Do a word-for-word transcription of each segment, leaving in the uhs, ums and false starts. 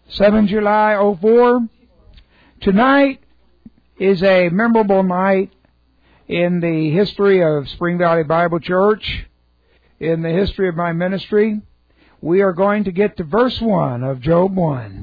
seventh of July, oh four. Tonight is a memorable night in the history of Spring Valley Bible Church, in the history of my ministry. We are going to get to verse one of Job one.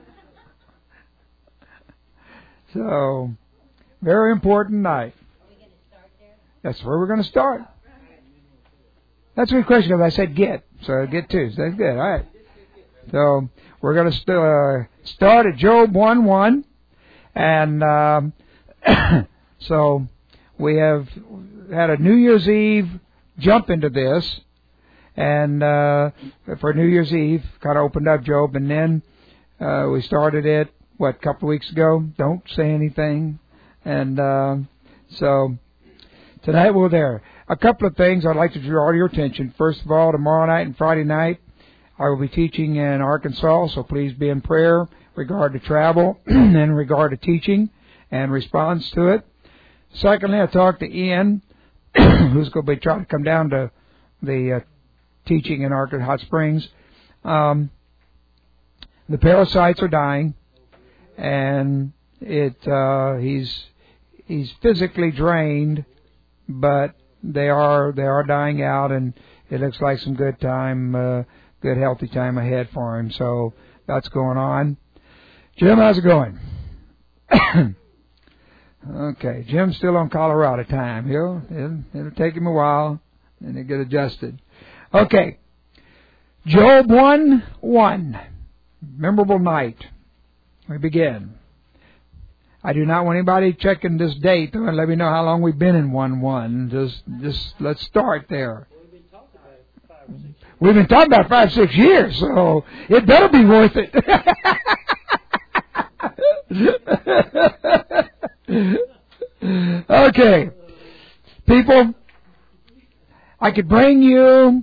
So, very important night. That's where we're going to start. That's a good question, because I said get. So get two. So that's good. All right. So we're going to st- uh, start at Job one one. And um, so we have had a New Year's Eve jump into this. And uh, for New Year's Eve, kind of opened up Job. And then uh, we started it, what, a couple of weeks ago? Don't say anything. And uh, so tonight we're there. A couple of things I'd like to draw your attention. First of all, tomorrow night and Friday night, I will be teaching in Arkansas, so please be in prayer regard to travel and in regard to teaching and response to it. Secondly, I talked to Ian, who's going to be trying to come down to the uh, teaching in Arkansas Hot Springs. Um, the parasites are dying, and it uh, he's he's physically drained, but they are they are dying out, and it looks like some good time, uh, good healthy time ahead for him. So that's going on. Jim, how's it going? Okay, Jim's still on Colorado time. He'll, it'll, it'll take him a while, and he'll get adjusted. Okay, Job one one, memorable night. We begin. I do not want anybody checking this date and let me know how long we've been in one one. Just, just let's start there. We've been talking about five, six years, so it better be worth it. Okay, people, I could bring you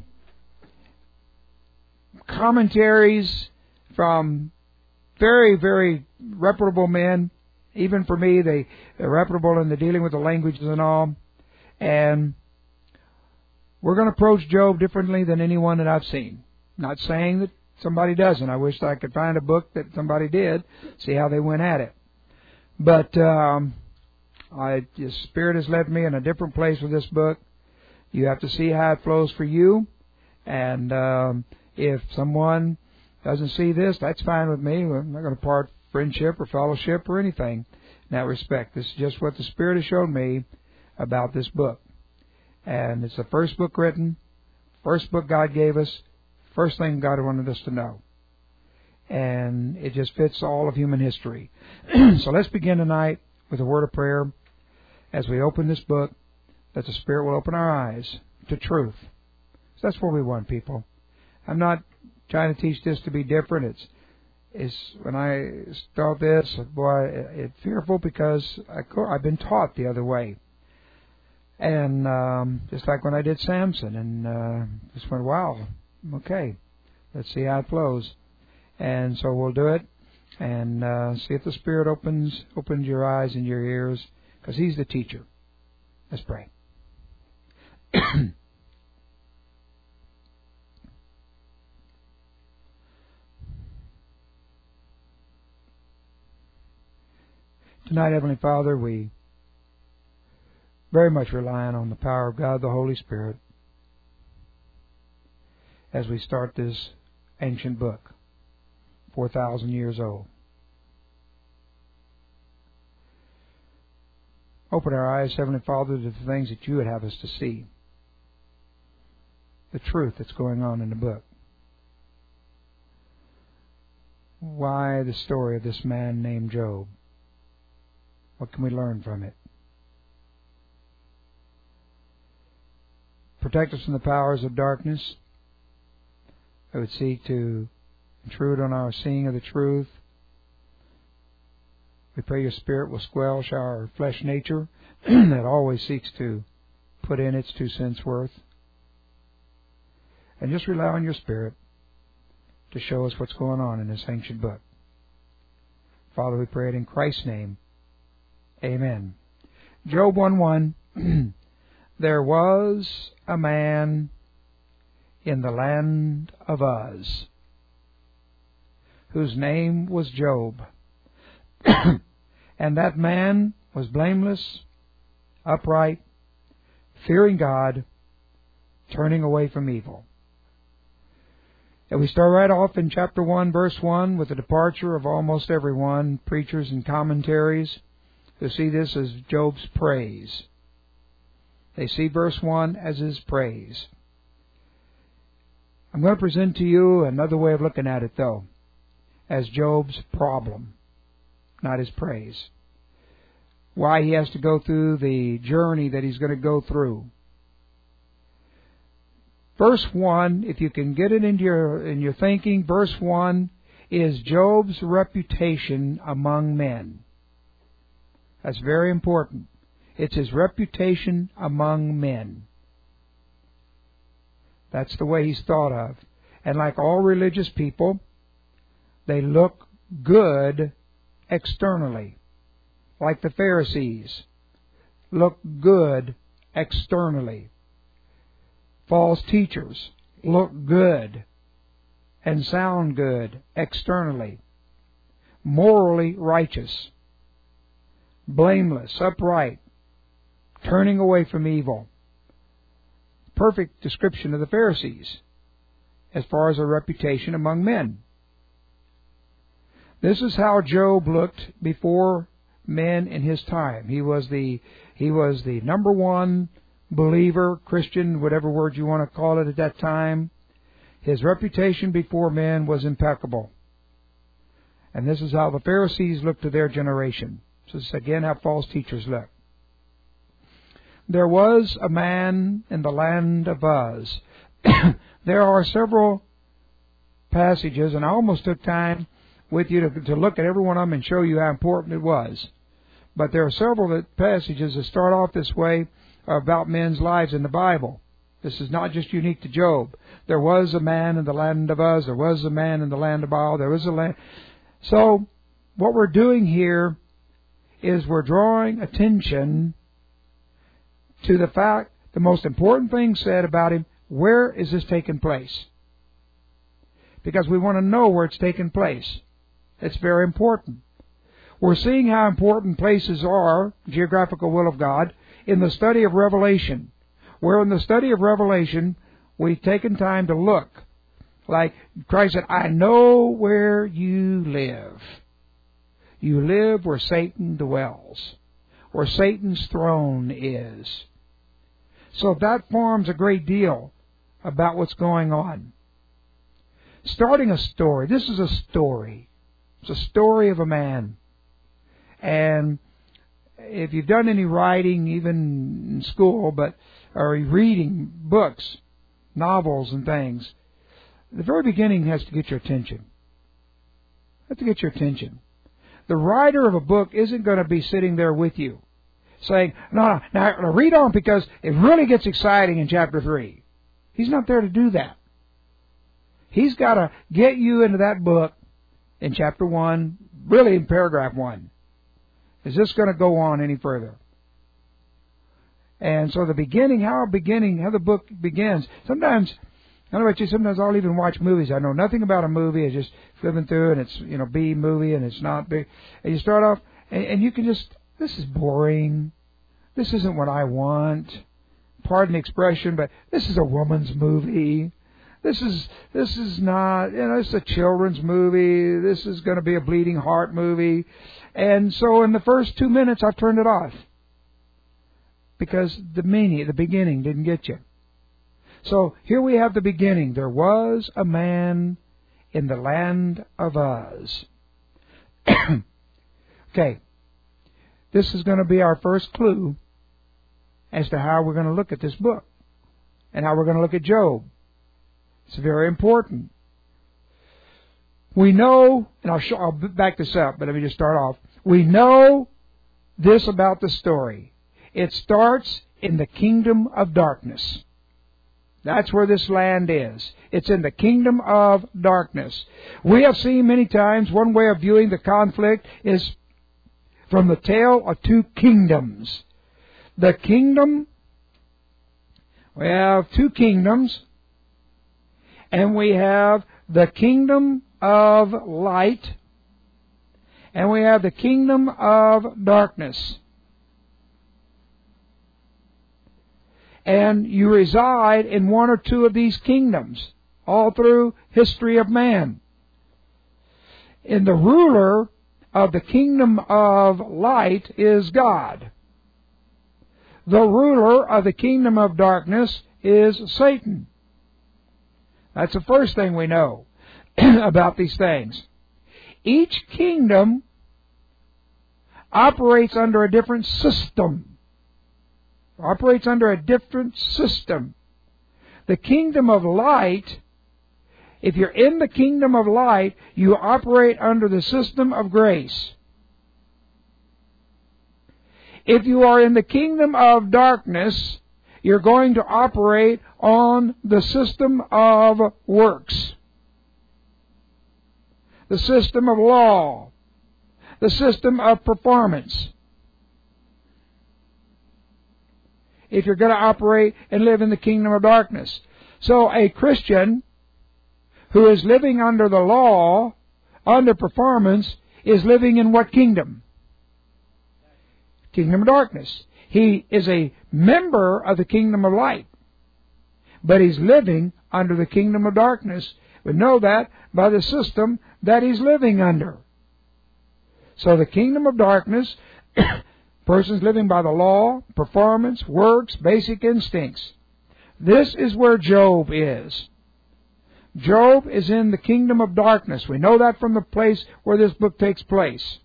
commentaries from very, very reputable men. Even for me, they, they're reputable in the dealing with the languages and all. And we're going to approach Job differently than anyone that I've seen. Not saying that somebody doesn't. I wish I could find a book that somebody did, see how they went at it. But um, I, the Spirit has led me in a different place with this book. You have to see how it flows for you. And um, if someone doesn't see this, that's fine with me. I'm not going to part friendship or fellowship or anything in that respect. This is just what the Spirit has shown me about this book. And it's the first book written, first book God gave us, first thing God wanted us to know. And it just fits all of human history. So let's begin tonight with a word of prayer as we open this book, that the Spirit will open our eyes to truth. So that's what we want, people. I'm not trying to teach this to be different. It's Is when I start this, boy, it's fearful because I, I've been taught the other way. And um, just like when I did Samson, and uh, just went, wow, okay, let's see how it flows. And so we'll do it, and uh, see if the Spirit opens opens your eyes and your ears, because He's the teacher. Let's pray. Tonight, Heavenly Father, we very much relying on the power of God, the Holy Spirit, as we start this ancient book, four thousand years old. Open our eyes, Heavenly Father, to the things that You would have us to see, the truth that's going on in the book. Why the story of this man named Job? What can we learn from it? Protect us from the powers of darkness that would seek to intrude on our seeing of the truth. We pray Your Spirit will squelch our flesh nature that always seeks to put in its two cents worth. And just rely on Your Spirit to show us what's going on in this ancient book. Father, we pray it in Christ's name. Amen. Job one one. There was a man in the land of Uz whose name was Job. And that man was blameless, upright, fearing God, turning away from evil. And we start right off in chapter one, verse one, with the departure of almost everyone, preachers and commentaries, who see this as Job's praise. They see verse one as his praise. I'm going to present to you another way of looking at it, though, as Job's problem, not his praise. Why he has to go through the journey that he's going to go through. Verse one, if you can get it into your, in your thinking, verse one is Job's reputation among men. That's very important. It's his reputation among men. That's the way he's thought of. And like all religious people, they look good externally. Like the Pharisees, look good externally. False teachers look good and sound good externally. Morally righteous, blameless, upright, turning away from evil. Perfect description of the Pharisees as far as their reputation among men. This is how Job looked before men in his time. He was the he was the number one believer, Christian, whatever word you want to call it at that time. His reputation before men was impeccable. And this is how the Pharisees looked to their generation. This is again how false teachers look. There was a man in the land of Uz. There are several passages, and I almost took time with you to, to look at every one of them and show you how important it was. But there are several that, passages that start off this way about men's lives in the Bible. This is not just unique to Job. There was a man in the land of Uz. There was a man in the land of Baal. There was a land. So what we're doing here is we're drawing attention to the fact, the most important thing said about him, where is this taking place? Because we want to know where it's taking place. It's very important. We're seeing how important places are, geographical will of God, in the study of Revelation. Where in the study of Revelation, we've taken time to look. Like Christ said, I know where you live. You live where Satan dwells, where Satan's throne is. So that forms a great deal about what's going on. Starting a story. This is a story. It's a story of a man. And if you've done any writing, even in school, but or reading books, novels and things, the very beginning has to get your attention. Has to get your attention. The writer of a book isn't going to be sitting there with you saying, no, no, now read on because it really gets exciting in chapter three. He's not there to do that. He's got to get you into that book in chapter one, really in paragraph one. Is this going to go on any further? And so the beginning, how beginning, how the book begins. Sometimes, I don't know about you, sometimes I'll even watch movies. I know nothing about a movie. I just flipping through and it's, you know, B movie and it's not big. And you start off and, and you can just, this is boring. This isn't what I want. Pardon the expression, but this is a woman's movie. This is, this is not, you know, it's a children's movie. This is going to be a bleeding heart movie. And so in the first two minutes, I've turned it off. Because the meaning, the beginning didn't get you. So here we have the beginning. There was a man in the land of Uz. Okay. This is going to be our first clue as to how we're going to look at this book and how we're going to look at Job. It's very important. We know, and I'll, show, I'll back this up, but let me just start off. We know this about the story. It starts in the kingdom of darkness. That's where this land is. It's in the kingdom of darkness. We have seen many times one way of viewing the conflict is from the tale of two kingdoms. The kingdom, we have two kingdoms, and we have the kingdom of light, and we have the kingdom of darkness. And you reside in one or two of these kingdoms all through history of man. And the ruler of the kingdom of light is God. The ruler of the kingdom of darkness is Satan. That's the first thing we know about these things. Each kingdom operates under a different system. Operates under a different system. The kingdom of light, if you're in the kingdom of light, you operate under the system of grace. If you are in the kingdom of darkness, you're going to operate on the system of works, the system of law, the system of performance. If you're going to operate and live in the kingdom of darkness. So a Christian who is living under the law, under performance, is living in what kingdom? Kingdom of darkness. He is a member of the kingdom of light, but he's living under the kingdom of darkness. We know that by the system that he's living under. So the kingdom of darkness, person's living by the law, performance, works, basic instincts. This is where Job is. Job is in the kingdom of darkness. We know that from the place where this book takes place.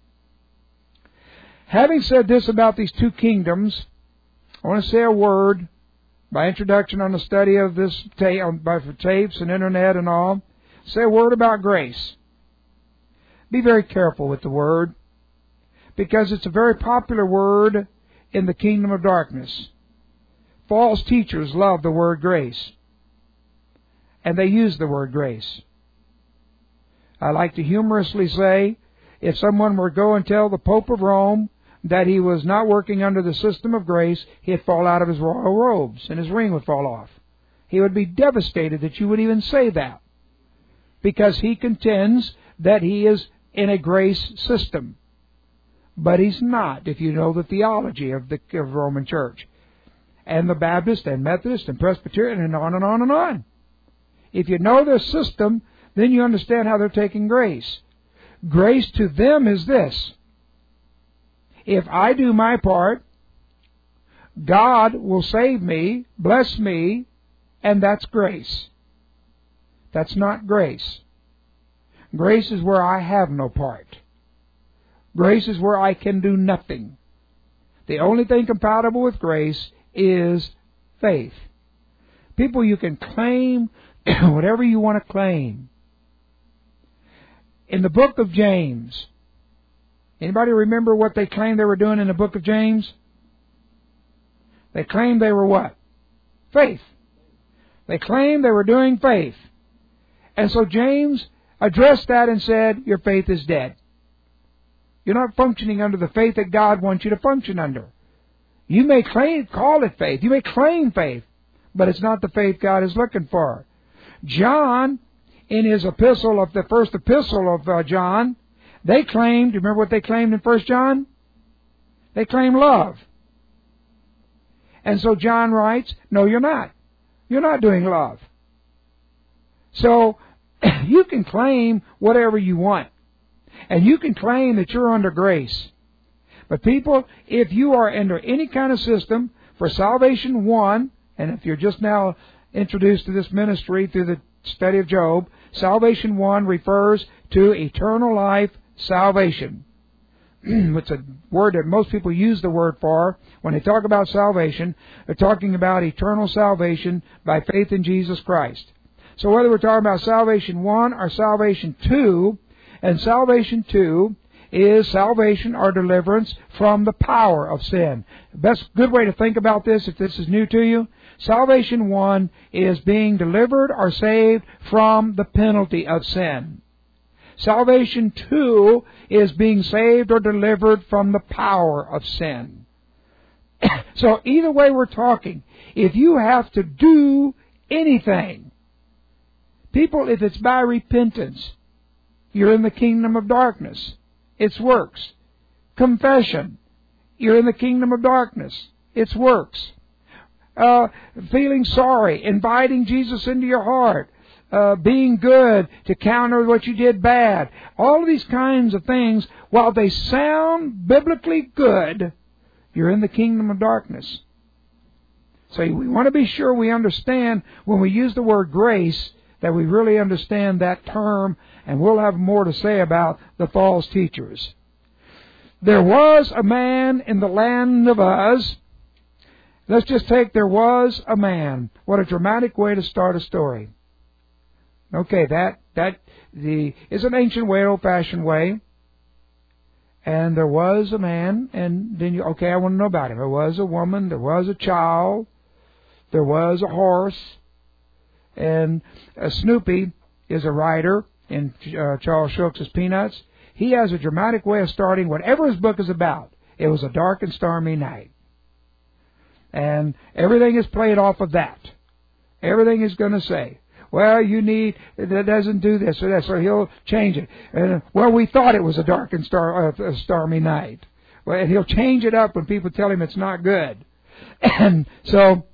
Having said this about these two kingdoms, I want to say a word by introduction on the study of this tape, by tapes and internet and all. Say a word about grace. Be very careful with the word, because it's a very popular word in the kingdom of darkness. False teachers love the word grace, and they use the word grace. I like to humorously say, if someone were to go and tell the Pope of Rome that he was not working under the system of grace, he'd fall out of his royal robes and his ring would fall off. He would be devastated that you would even say that, because he contends that he is in a grace system. But he's not, if you know the theology of the of Roman Church, and the Baptist and Methodist and Presbyterian and on and on and on. If you know their system, then you understand how they're taking grace. Grace to them is this: if I do my part, God will save me, bless me, and that's grace. That's not grace. Grace is where I have no part. Grace is where I can do nothing. The only thing compatible with grace is faith. People, you can claim whatever you want to claim. In the book of James, anybody remember what they claimed they were doing in the book of James? They claimed they were what? Faith. They claimed they were doing faith. And so James addressed that and said, your faith is dead. You're not functioning under the faith that God wants you to function under. You may claim, call it faith. You may claim faith, but it's not the faith God is looking for. John, in his epistle, of the first epistle of uh, John, they claimed, do you remember what they claimed in First John? They claimed love. And so John writes, no, you're not. You're not doing love. So, you can claim whatever you want. And you can claim that you're under grace. But people, if you are under any kind of system for Salvation one, and if you're just now introduced to this ministry through the study of Job, Salvation one refers to eternal life salvation. It's a word that most people use the word for. When they talk about salvation, they're talking about eternal salvation by faith in Jesus Christ. So whether we're talking about Salvation one or Salvation two, and Salvation two is salvation or deliverance from the power of sin. The best good way to think about this, if this is new to you, Salvation one is being delivered or saved from the penalty of sin. Salvation two is being saved or delivered from the power of sin. So either way we're talking, if you have to do anything, people, if it's by repentance, you're in the kingdom of darkness. It's works. Confession, you're in the kingdom of darkness. It's works. Uh, feeling sorry, inviting Jesus into your heart, uh, being good to counter what you did bad. All of these kinds of things, while they sound biblically good, you're in the kingdom of darkness. So we want to be sure we understand when we use the word grace that we really understand that term, and we'll have more to say about the false teachers. There was a man in the land of Uz. Let's just take there was a man. What a dramatic way to start a story. Okay, that that the is an ancient way, old-fashioned way. And there was a man, and then you, okay, I want to know about him. There was a woman, there was a child, there was a horse, and uh, Snoopy is a writer in uh, Charles Schultz's Peanuts. He has a dramatic way of starting whatever his book is about. It was a dark and stormy night. And everything is played off of that. Everything is going to say, well, you need, that doesn't do this or that, so he'll change it. And, well, we thought it was a dark and star, uh, a stormy night. Well, and he'll change it up when people tell him it's not good. And so,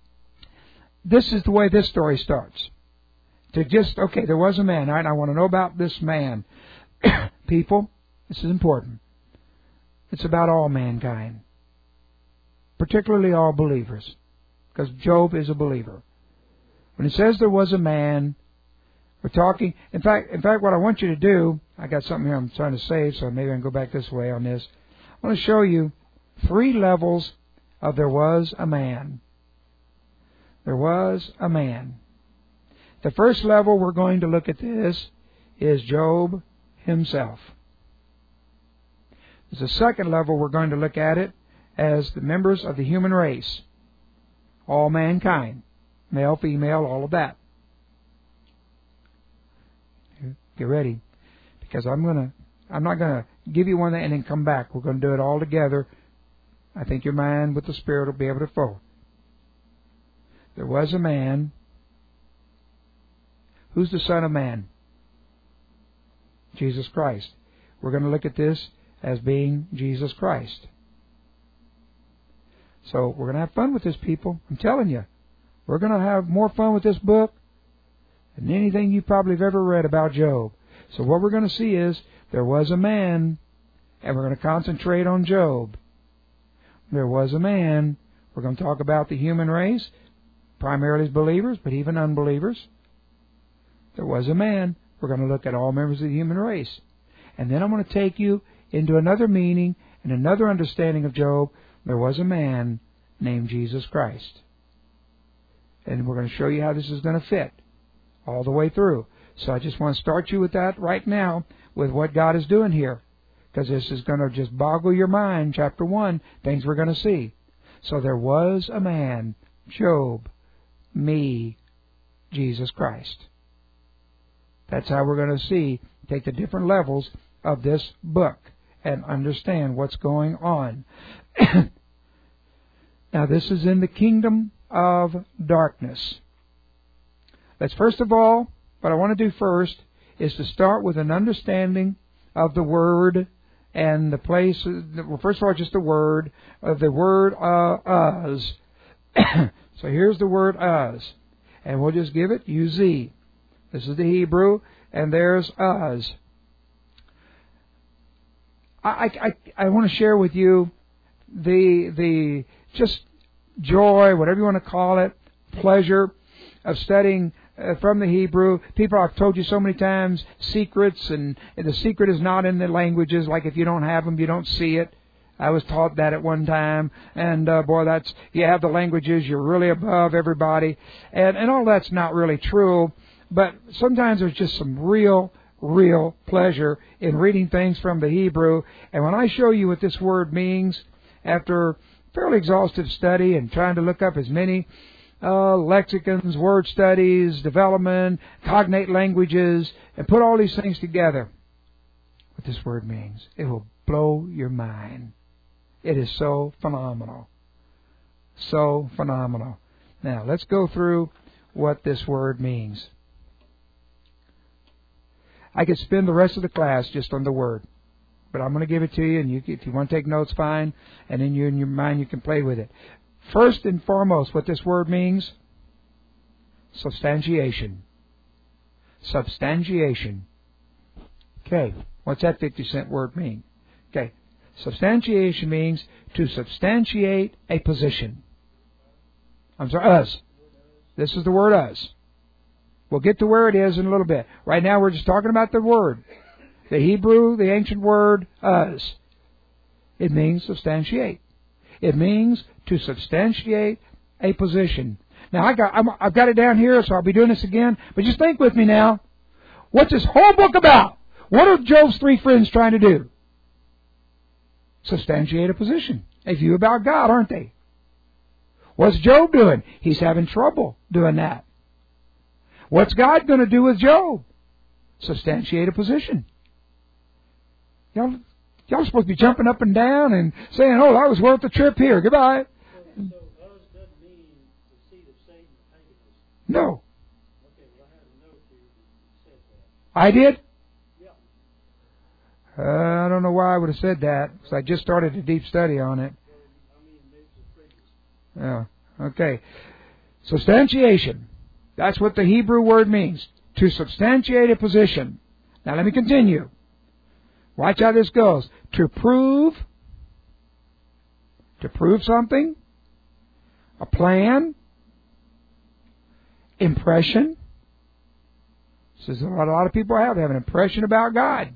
this is the way this story starts. To just, okay, there was a man. All right, I want to know about this man. People, this is important. It's about all mankind. Particularly all believers. Because Job is a believer. When it says there was a man, we're talking, in fact, in fact, what I want you to do, I got something here I'm trying to save, so maybe I can go back this way on this. I want to show you three levels of there was a man. There was a man. The first level we're going to look at this is Job himself. There's a second level we're going to look at it as the members of the human race. All mankind. Male, female, all of that. Get ready. Because I'm gonna I'm not gonna give you one and then come back. We're gonna do it all together. I think your mind with the Spirit will be able to flow. There was a man. Who's the Son of Man? Jesus Christ. We're going to look at this as being Jesus Christ. So we're going to have fun with this, people. I'm telling you. We're going to have more fun with this book than anything you probably have ever read about Job. So what we're going to see is there was a man, and we're going to concentrate on Job. There was a man. We're going to talk about the human race, primarily as believers, but even unbelievers. There was a man. We're going to look at all members of the human race. And then I'm going to take you into another meaning and another understanding of Job. There was a man named Jesus Christ. And we're going to show you how this is going to fit all the way through. So I just want to start you with that right now, with what God is doing here. Because this is going to just boggle your mind. Chapter one, things we're going to see. So there was a man, Job, me, Jesus Christ. That's how we're going to see, take the different levels of this book and understand what's going on. Now, this is in the kingdom of darkness. Let's first of all, what I want to do first is to start with an understanding of the word and the place. Well, first of all, just the word of the word uh, Uz. So here's the word Uz, and we'll just give it U Z. This is the Hebrew, and there's Uz. I, I, I want to share with you the the just joy, whatever you want to call it, pleasure of studying uh, from the Hebrew. People, I've told you so many times, secrets, and, and the secret is not in the languages. Like if you don't have them, you don't see it. I was taught that at one time, and uh, boy, that's you have the languages, you're really above everybody, and and all that's not really true. But sometimes there's just some real, real pleasure in reading things from the Hebrew. And when I show you what this word means, after fairly exhaustive study and trying to look up as many uh, lexicons, word studies, development, cognate languages, and put all these things together, what this word means, it will blow your mind. It is so phenomenal. So phenomenal. Now, let's go through what this word means. I could spend the rest of the class just on the word. But I'm going to give it to you, and you, if you want to take notes, fine. And then you, in your mind, you can play with it. First and foremost, what this word means, substantiation. Substantiation. Okay, what's that fifty cent word mean? Okay, substantiation means to substantiate a position. I'm sorry, us. This is the word us. We'll get to where it is in a little bit. Right now we're just talking about the word. The Hebrew, the ancient word us. It means substantiate. It means to substantiate a position. Now I got, I'm, I've got it down here, so I'll be doing this again. But just think with me now. What's this whole book about? What are Job's three friends trying to do? Substantiate a position. A view about God, aren't they? What's Job doing? He's having trouble doing that. What's God going to do with Job? Substantiate a position. Y'all, y'all are supposed to be jumping up and down and saying, oh, that was worth the trip here. Goodbye. So, so us doesn't mean the seed of Satan or paganism? No. Okay, well, I had a note here that said that. I did? Yeah. Uh, I don't know why I would have said that, because I just started a deep study on it. Well, I mean, maybe the previous. Yeah. Okay. Substantiation. That's what the Hebrew word means. To substantiate a position. Now let me continue. Watch how this goes. To prove. To prove something. A plan. Impression. This is what a lot of people have. They have an impression about God.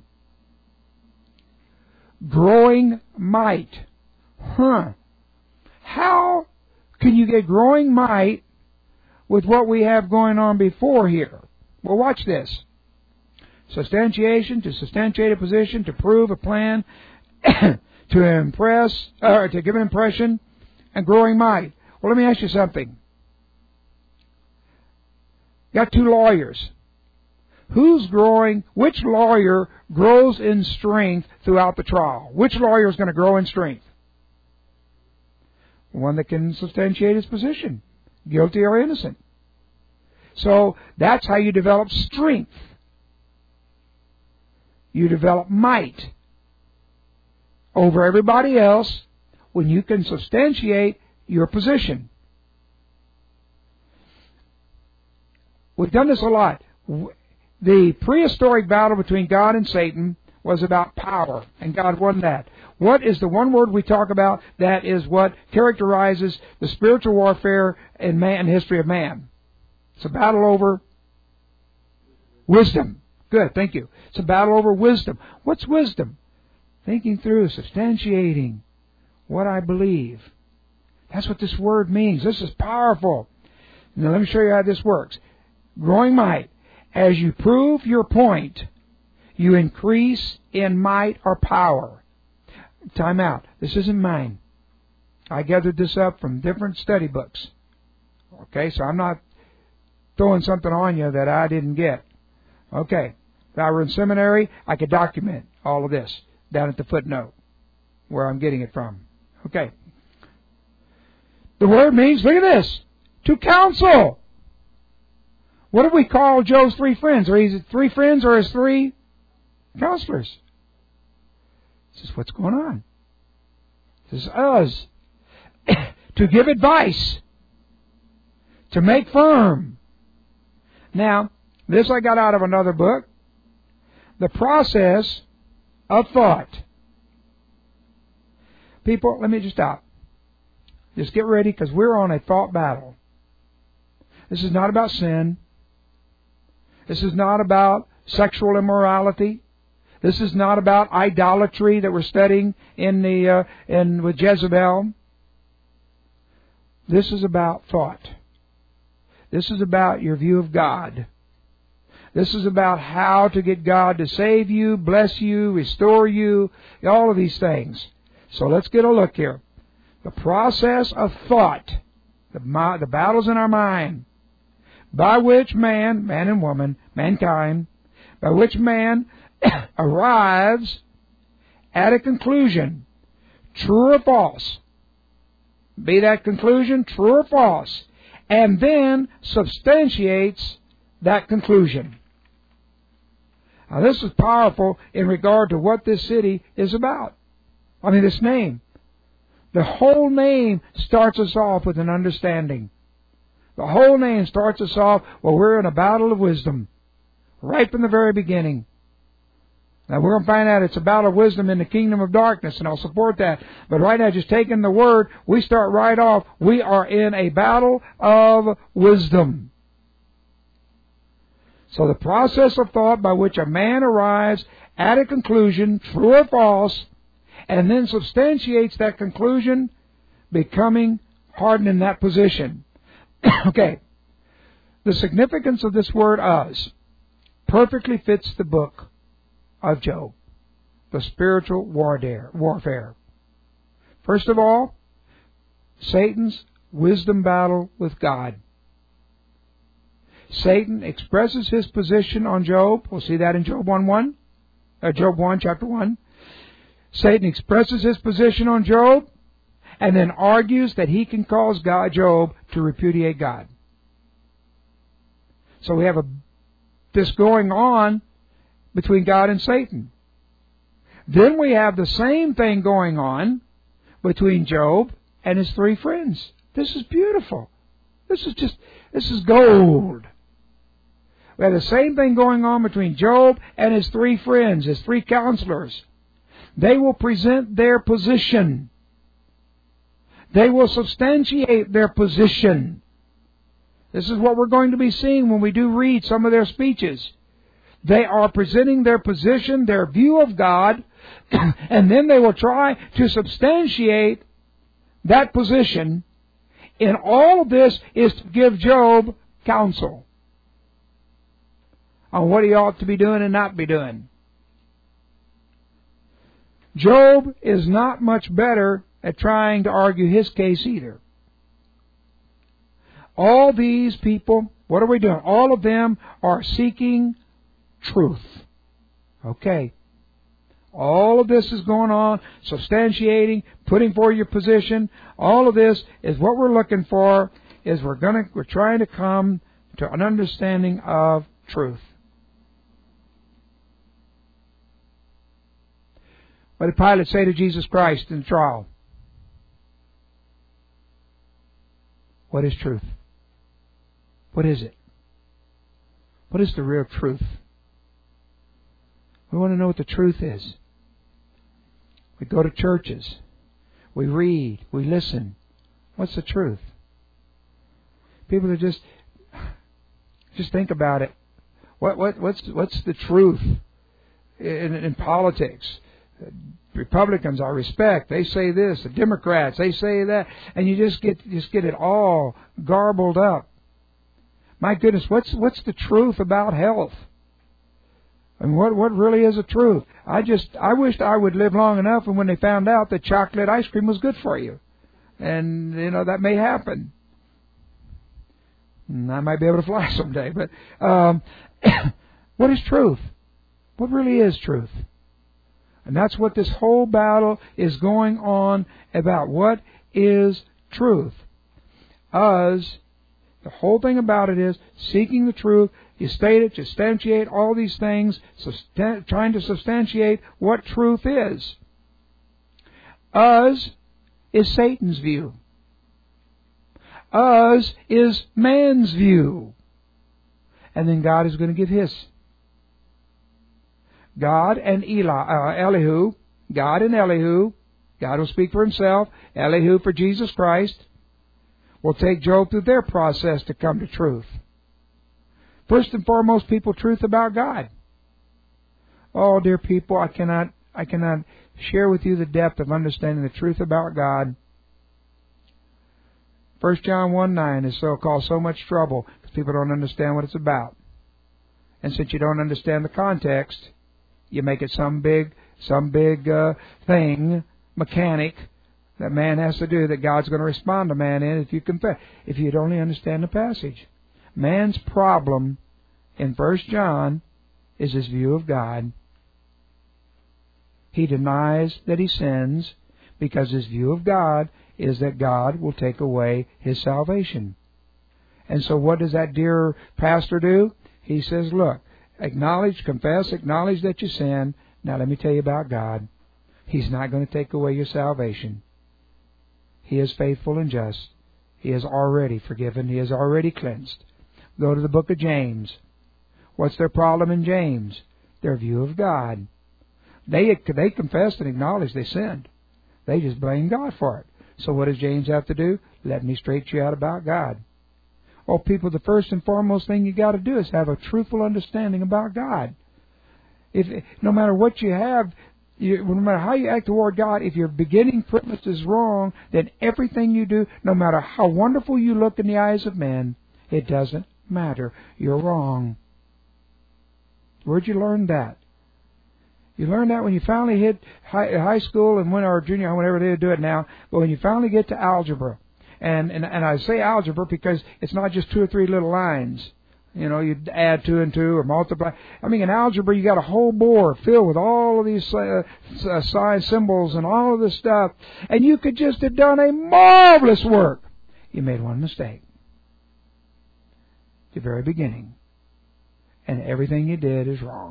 Growing might. Huh. How can you get growing might with what we have going on before here? Well, watch this. Substantiation, to substantiate a position, to prove a plan, to impress, or to give an impression, and growing might. Well, let me ask you something. Got two lawyers. Who's growing, which lawyer grows in strength throughout the trial? Which lawyer is going to grow in strength? One that can substantiate his position. Guilty or innocent. So that's how you develop strength. You develop might over everybody else when you can substantiate your position. We've done this a lot. The prehistoric battle between God and Satan was about power, and God won that. What is the one word we talk about that is what characterizes the spiritual warfare in man, history of man? It's a battle over wisdom. Good, thank you. It's a battle over wisdom. What's wisdom? Thinking through, substantiating what I believe. That's what this word means. This is powerful. Now let me show you how this works. Growing might. As you prove your point, you increase in might or power. Time out. This isn't mine. I gathered this up from different study books. Okay, so I'm not throwing something on you that I didn't get. Okay, if I were in seminary, I could document all of this down at the footnote where I'm getting it from. Okay. The word means, look at this, to counsel. What do we call Job's three friends? Are his three friends or his three counselors? This is what's going on. This is us. To give advice. To make firm. Now, this I got out of another book. The process of thought. People, let me just stop. Just get ready, because we're on a thought battle. This is not about sin. This is not about sexual immorality. This is not about idolatry that we're studying in the uh, in with Jezebel. This is about thought. This is about your view of God. This is about how to get God to save you, bless you, restore you, all of these things. So let's get a look here. The process of thought, the, the battles in our mind, by which man, man and woman, mankind, by which man arrives at a conclusion, true or false. Be that conclusion true or false, and then substantiates that conclusion. Now this is powerful in regard to what this city is about. I mean, this name. The whole name starts us off with an understanding. The whole name starts us off, well, we're in a battle of wisdom. Right from the very beginning. Now we're going to find out it's a battle of wisdom in the kingdom of darkness, and I'll support that. But right now, just taking the word, we start right off. We are in a battle of wisdom. So the process of thought by which a man arrives at a conclusion, true or false, and then substantiates that conclusion, becoming hardened in that position. Okay. The significance of this word "us" perfectly fits the book of Job, the spiritual warfare. First of all, Satan's wisdom battle with God. Satan expresses his position on Job. We'll see that in Job one one, uh, Job one, chapter one. Satan expresses his position on Job, and then argues that he can cause God, Job to repudiate God. So we have a this going on between God and Satan. Then we have the same thing going on between Job and his three friends. This is beautiful. This is just, this is gold. We have the same thing going on between Job and his three friends, his three counselors. They will present their position. They will substantiate their position. This is what we're going to be seeing when we do read some of their speeches. They are presenting their position, their view of God, and then they will try to substantiate that position. And all of this is to give Job counsel on what he ought to be doing and not be doing. Job is not much better at trying to argue his case either. All these people, what are we doing? All of them are seeking truth. Okay. All of this is going on, substantiating, putting forward your position. All of this is what we're looking for, is we're gonna we're trying to come to an understanding of truth. What did Pilate say to Jesus Christ in the trial? What is truth? What is it? What is the real truth? We want to know what the truth is. We go to churches. We read. We listen. What's the truth? People are just just think about it. What what what's what's the truth in, in politics? Republicans I respect. They say this. The Democrats, they say that, and you just get just get it all garbled up. My goodness, what's what's the truth about health? And what what really is the truth? I just I wished I would live long enough, and when they found out that chocolate ice cream was good for you, and you know that may happen. And I might be able to fly someday, but um, what is truth? What really is truth? And that's what this whole battle is going on about. What is truth? Us. The whole thing about it is seeking the truth. You state it, you substantiate all these things, substan- trying to substantiate what truth is. Us is Satan's view. Us is man's view. And then God is going to give His. God and Eli, uh, Elihu, God and Elihu, God will speak for Himself, Elihu for Jesus Christ, will take Job through their process to come to truth. First and foremost, people, truth about God. Oh, dear people, I cannot, I cannot share with you the depth of understanding the truth about God. First John one nine is so called so much trouble because people don't understand what it's about. And since you don't understand the context, you make it some big, some big uh, thing, mechanic, that man has to do, that God's going to respond to man in if you confess. If you'd only understand the passage. Man's problem in First John is his view of God. He denies that he sins because his view of God is that God will take away his salvation. And so what does that dear pastor do? He says, look, Acknowledge, confess, acknowledge that you sin. Now let me tell you about God. He's not going to take away your salvation. He is faithful and just. He has already forgiven. He has already cleansed. Go to the book of James. What's their problem in James? Their view of God. They, they confessed and acknowledged they sinned. They just blame God for it. So what does James have to do? Let me straighten you out about God. Oh, people, the first and foremost thing you got to do is have a truthful understanding about God. If no matter what you have, you, no matter how you act toward God, if your beginning premise is wrong, then everything you do, no matter how wonderful you look in the eyes of men, it doesn't matter. You're wrong. Where'd you learn that? You learn that when you finally hit high, high school and when or junior, whenever they do it now, but when you finally get to algebra. And, and and I say algebra because it's not just two or three little lines. You know, you add two and two or multiply. I mean, in algebra, you got a whole board filled with all of these uh, uh, sign symbols and all of this stuff. And you could just have done a marvelous work. You made one mistake. At the very beginning. And everything you did is wrong.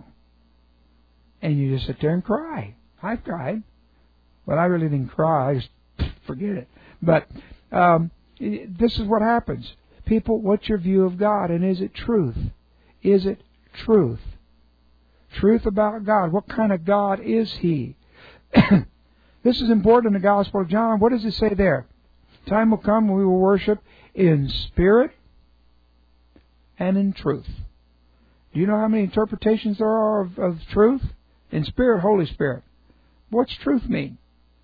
And you just sit there and cry. I've cried. Well, I really didn't cry. I just forget it. But um, this is what happens. People, what's your view of God? And is it truth? Is it truth? Truth about God. What kind of God is He? This is important in the Gospel of John. What does it say there? Time will come when we will worship in spirit and in truth. Do you know how many interpretations there are of, of truth? In spirit, Holy Spirit. What's truth mean?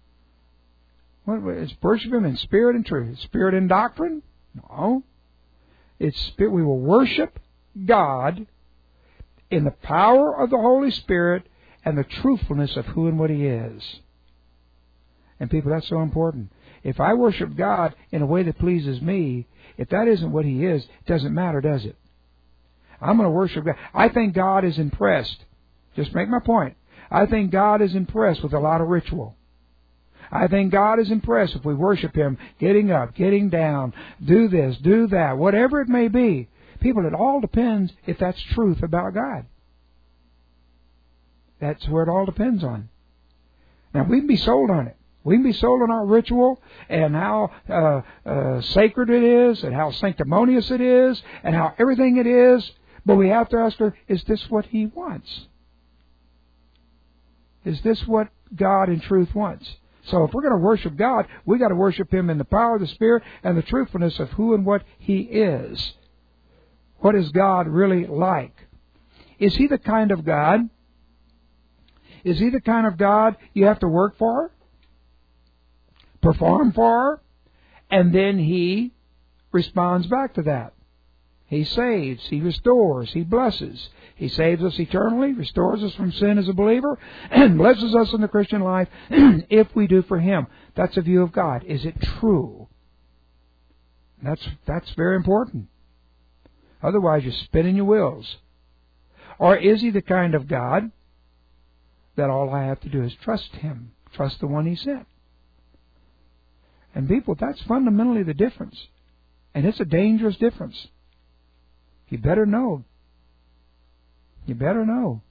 What, it's worship Him in spirit and truth. Spirit and doctrine? No. It's spirit. We will worship God in the power of the Holy Spirit and the truthfulness of who and what He is. And people, that's so important. If I worship God in a way that pleases me, if that isn't what He is, it doesn't matter, does it? I'm going to worship God. I think God is impressed. Just make my point. I think God is impressed with a lot of ritual. I think God is impressed if we worship Him, getting up, getting down, do this, do that, whatever it may be. People, it all depends if that's truth about God. That's where it all depends on. Now, we can be sold on it. We can be sold on our ritual and how uh, uh, sacred it is and how sanctimonious it is and how everything it is. But we have to ask her, is this what He wants? Is this what God in truth wants? So if we're going to worship God, we got to worship Him in the power of the Spirit and the truthfulness of who and what He is. What is God really like? Is He the kind of God? Is He the kind of God you have to work for? Perform for? And then He responds back to that. He saves, He restores, He blesses. He saves us eternally, restores us from sin as a believer, and blesses us in the Christian life if we do for Him. That's a view of God. Is it true? That's that's very important. Otherwise, you're spinning your wheels. Or is He the kind of God that all I have to do is trust Him, trust the one He sent? And people, that's fundamentally the difference. And it's a dangerous difference. You better know. You better know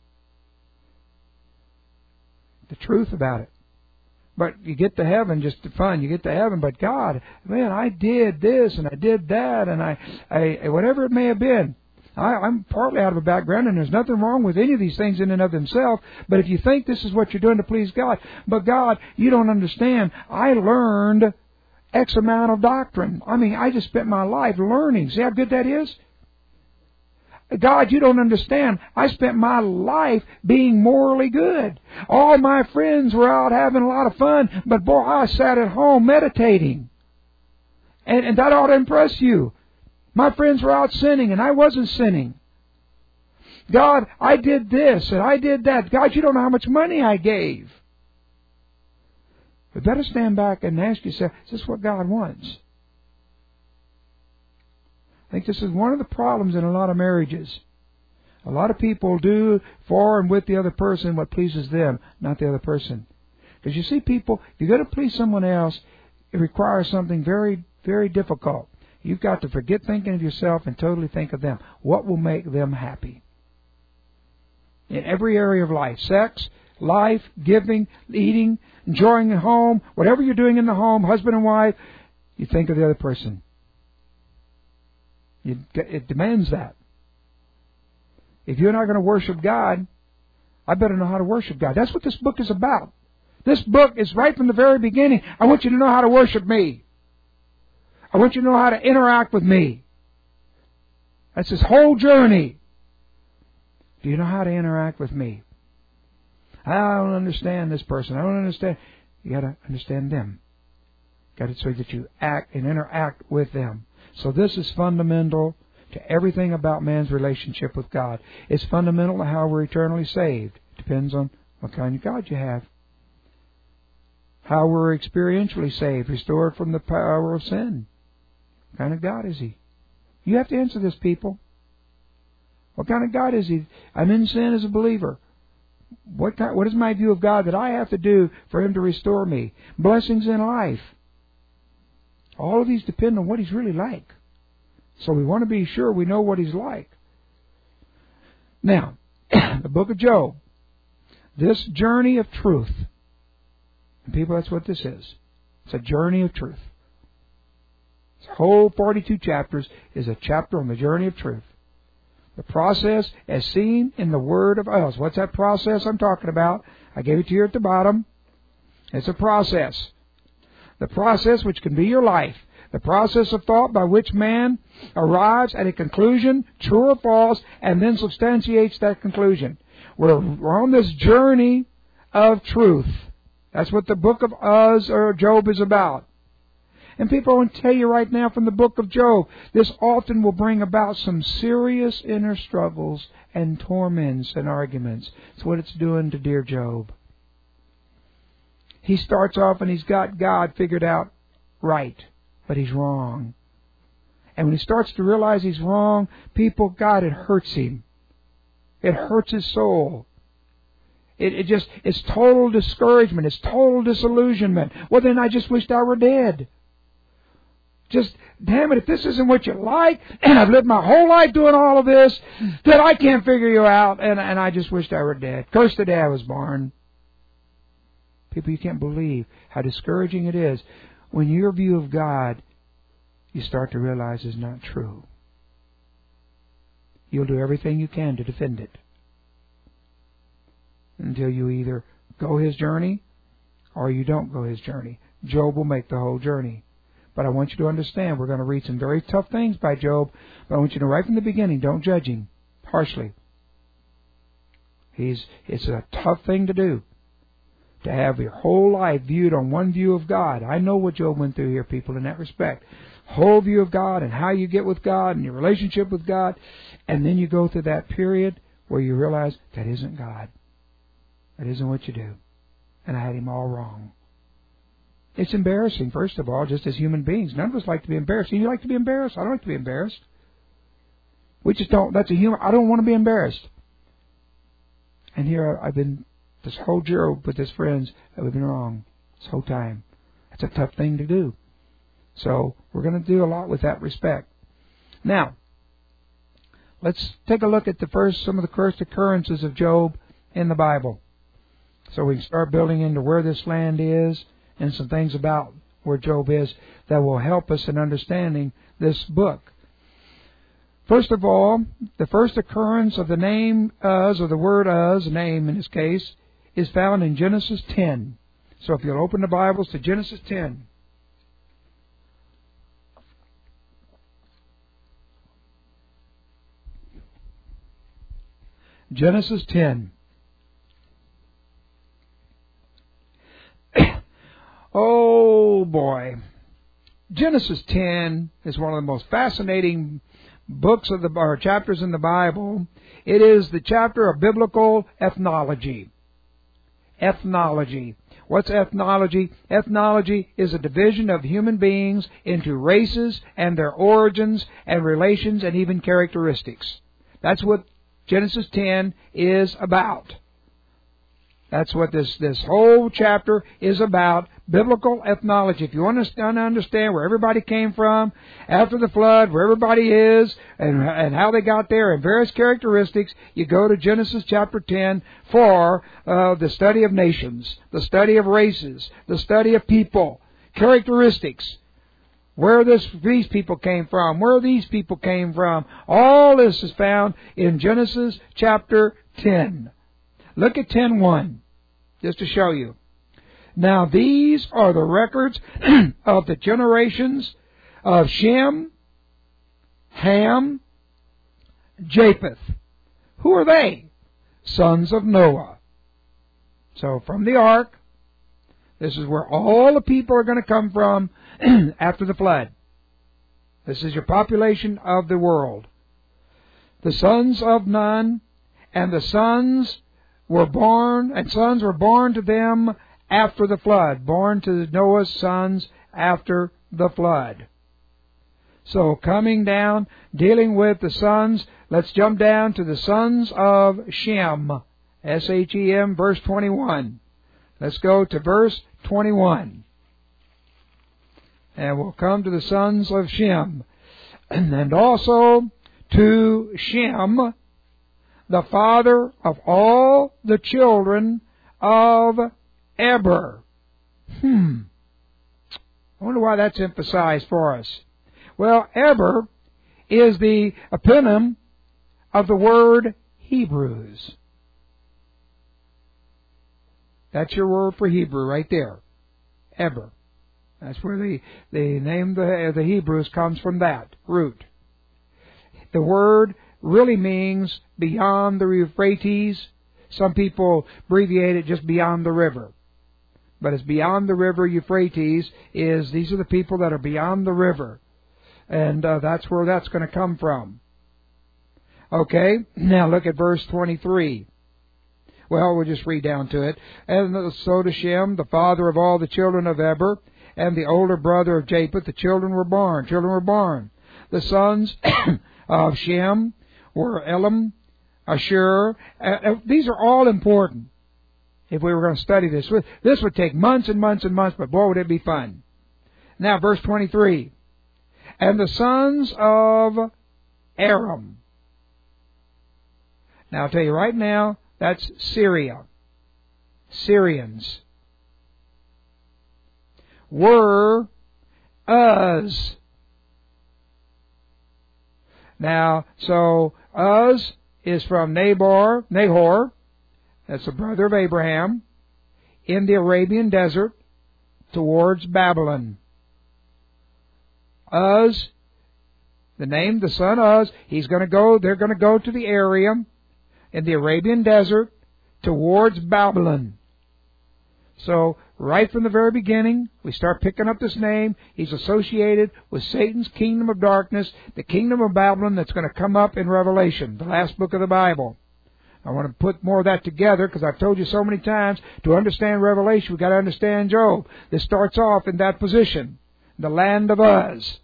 the truth about it. But you get to heaven just to fun. You get to heaven, but God, man, I did this and I did that and I, I whatever it may have been. I, I'm partly out of a background, and there's nothing wrong with any of these things in and of themselves. But if you think this is what you're doing to please God, but God, you don't understand. I learned X amount of doctrine. I mean, I just spent my life learning. See how good that is? God, you don't understand. I spent my life being morally good. All my friends were out having a lot of fun, but boy, I sat at home meditating. And, and that ought to impress you. My friends were out sinning, and I wasn't sinning. God, I did this, and I did that. God, you don't know how much money I gave. We better stand back and ask yourself, is this what God wants? I think this is one of the problems in a lot of marriages. A lot of people do for and with the other person what pleases them, not the other person. Because you see, people, if you're going to please someone else, it requires something very, very difficult. You've got to forget thinking of yourself and totally think of them. What will make them happy? in every area of life. Sex, life, giving, eating, enjoying at home, whatever you're doing in the home, husband and wife, you think of the other person. You, it demands that. If you're not going to worship God, I better know how to worship God. That's what this book is about. This book is right from the very beginning. I want you to know how to worship me. I want you to know how to interact with me. That's this whole journey. Do you know how to interact with me? I don't understand this person. I don't understand. You got to understand them. Got it so that you act and interact with them. So this is fundamental to everything about man's relationship with God. It's fundamental to how we're eternally saved. Depends on what kind of God you have. How we're experientially saved, restored from the power of sin. What kind of God is He? You have to answer this, people. What kind of God is He? I'm in sin as a believer. What kind, what is my view of God that I have to do for Him to restore me? Blessings in life. All of these depend on what He's really like. So we want to be sure we know what He's like. Now, the book of Job. This journey of truth. And people, that's what this is. It's a journey of truth. This whole forty-two chapters is a chapter on the journey of truth. The process as seen in the Word of Uz. What's that process I'm talking about? I gave it to you at the bottom. It's a process. The process which can be your life. The process of thought by which man arrives at a conclusion, true or false, and then substantiates that conclusion. We're, we're on this journey of truth. That's what the book of Uz or Job is about. And people, I want to tell you right now from the book of Job, this often will bring about some serious inner struggles and torments and arguments. It's what it's doing to dear Job. He starts off and he's got God figured out right, but he's wrong. And when he starts to realize he's wrong, people, God, it hurts him. It hurts his soul. It, it just, it's total discouragement. It's total disillusionment. Well, then I just wished I were dead. Just, damn it, if this isn't what you like, and I've lived my whole life doing all of this, that I can't figure you out, and, and I just wished I were dead. Cursed the day I was born. People, you can't believe how discouraging it is when your view of God, you start to realize is not true. You'll do everything you can to defend it until you either go His journey or you don't go His journey. Job will make the whole journey. But I want you to understand, we're going to read some very tough things by Job, but I want you to know right from the beginning, don't judge him harshly. He's, it's a tough thing to do, to have your whole life viewed on one view of God. I know what Job went through here, people, in that respect. Whole view of God and how you get with God and your relationship with God. And then you go through that period where you realize that isn't God. That isn't what you do. And I had him all wrong. It's embarrassing, first of all, just as human beings. None of us like to be embarrassed. You like to be embarrassed? I don't like to be embarrassed. We just don't. That's a human. I don't want to be embarrassed. And here I've been, this whole year with his friends, I've been wrong this whole time. That's a tough thing to do. So we're going to do a lot with that respect. Now, let's take a look at the first, some of the first occurrences of Job in the Bible. So we can start building into where this land is and some things about where Job is that will help us in understanding this book. First of all, the first occurrence of the name Uz, or the word Uz, name in this case, is found in Genesis ten. So if you'll open the Bibles to Genesis ten. Genesis ten. Oh boy. Genesis ten is one of the most fascinating books of the or chapters in the Bible. It is the chapter of biblical ethnology. Ethnology. What's ethnology? Ethnology is a division of human beings into races and their origins and relations and even characteristics. That's what Genesis ten is about. That's what this, this whole chapter is about, biblical ethnology. If you want to understand where everybody came from after the flood, where everybody is, and, and how they got there, and various characteristics, you go to Genesis chapter ten for uh, the study of nations, the study of races, the study of people, characteristics. Where this, these people came from, where these people came from. All this is found in Genesis chapter ten. Look at ten one, just to show you. Now these are the records of the generations of Shem, Ham, Japheth. Who are they? Sons of Noah. So from the ark, this is where all the people are going to come from after the flood. This is your population of the world. The sons of Nun, and the sons were born, and sons were born to them after the flood, born to Noah's sons after the flood. So coming down, dealing with the sons, let's jump down to the sons of Shem, S H E M, verse twenty-one. Let's go to verse twenty-one. And we'll come to the sons of Shem. And also to Shem, the father of all the children of Eber. Hmm. I wonder why that's emphasized for us. Well, Eber is the eponym of the word Hebrews. That's your word for Hebrew right there. Eber. That's where the, the name of the, the Hebrews comes from, that root. The word really means beyond the Euphrates. Some people abbreviate it just beyond the river. But it's beyond the river Euphrates. Is these are the people that are beyond the river. And uh, that's where that's going to come from. Okay, now look at verse twenty-three. Well, we'll just read down to it. And so to Shem, the father of all the children of Eber, and the older brother of Japheth, the children were born. Children were born. The sons of Shem were Elam, Ashur. Uh, these are all important. If we were going to study this, this would take months and months and months, but boy, would it be fun. Now, verse twenty-three. And the sons of Aram. Now, I'll tell you right now, that's Syria. Syrians. Were Uz. Now, so Uz is from Nabor, Nahor, that's the brother of Abraham, in the Arabian desert towards Babylon. Uz, the name, the son Uz, he's going to go, they're going to go to the area in the Arabian desert towards Babylon. So, right from the very beginning, we start picking up this name. He's associated with Satan's kingdom of darkness, the kingdom of Babylon that's going to come up in Revelation, the last book of the Bible. I want to put more of that together because I've told you so many times, to understand Revelation, we've got to understand Job. This starts off in that position, the land of Uz.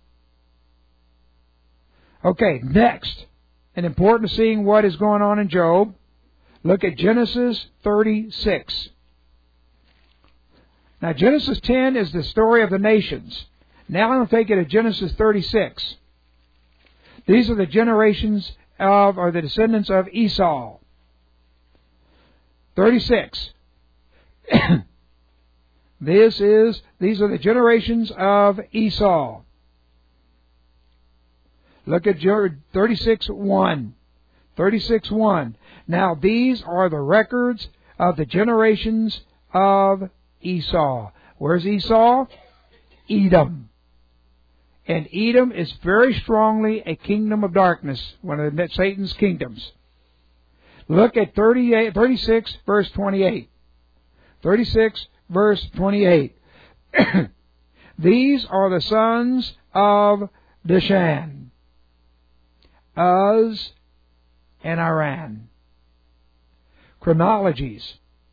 Okay, next, and important to seeing what is going on in Job, look at Genesis thirty-six. Now, Genesis ten is the story of the nations. Now I'm going to take you to Genesis thirty-six. These are the generations of, or the descendants of Esau. thirty-six. This is, these are the generations of Esau. Look at thirty-six one. thirty-six one. Now, these are the records of the generations of Esau. Where's Esau? Edom. And Edom is very strongly a kingdom of darkness, one of Satan's kingdoms. Look at thirty-eight, thirty-six, verse twenty-eight. thirty-six, verse twenty-eight. These are the sons of Dishan, Uz, and Aran. Chronologies.